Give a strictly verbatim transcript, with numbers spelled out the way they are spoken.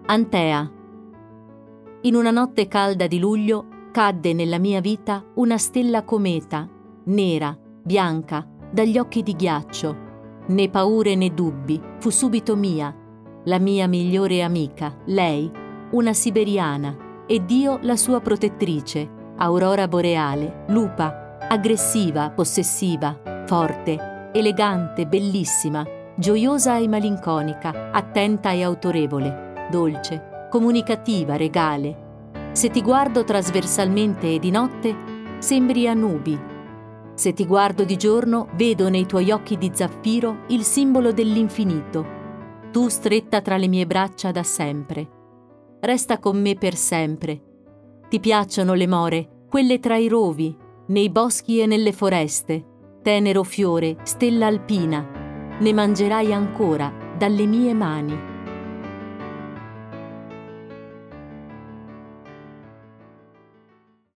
Antea. In una notte calda di luglio cadde nella mia vita una stella cometa, nera, bianca, dagli occhi di ghiaccio. Né paure né dubbi, fu subito mia, la mia migliore amica, lei, una siberiana, ed io la sua protettrice, aurora boreale, lupa, aggressiva, possessiva, forte, elegante, bellissima, gioiosa e malinconica, attenta e autorevole, dolce, comunicativa, regale. Se ti guardo trasversalmente e di notte, sembri a nubi. Se ti guardo di giorno, vedo nei tuoi occhi di zaffiro il simbolo dell'infinito. Tu stretta tra le mie braccia da sempre. Resta con me per sempre. Ti piacciono le more, quelle tra i rovi, nei boschi e nelle foreste, tenero fiore, stella alpina. Ne mangerai ancora dalle mie mani.